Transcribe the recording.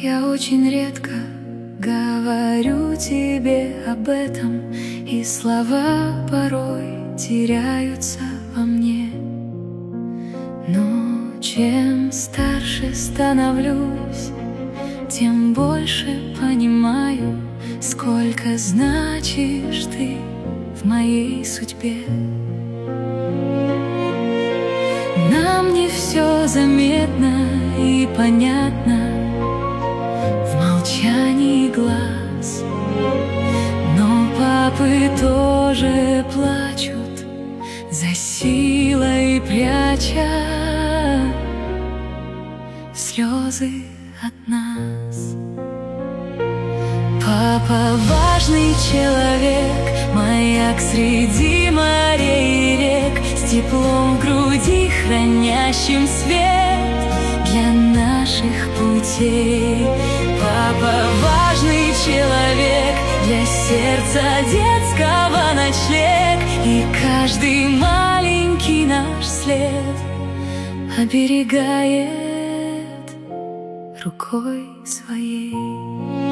Я очень редко говорю тебе об этом, и слова порой теряются во мне. Но чем старше становлюсь, тем больше понимаю, сколько значишь ты в моей судьбе. Нам не все заметно и понятно в молчании глаз, но папы тоже плачут за силой, пряча слезы от нас. Папа важный человек, маяк среди морей и рек, с теплом в груди, хранящим свет для наших путей. Папа важный человек, для сердца детского ночлег, и каждый маленький наш след оберегает рукой своей.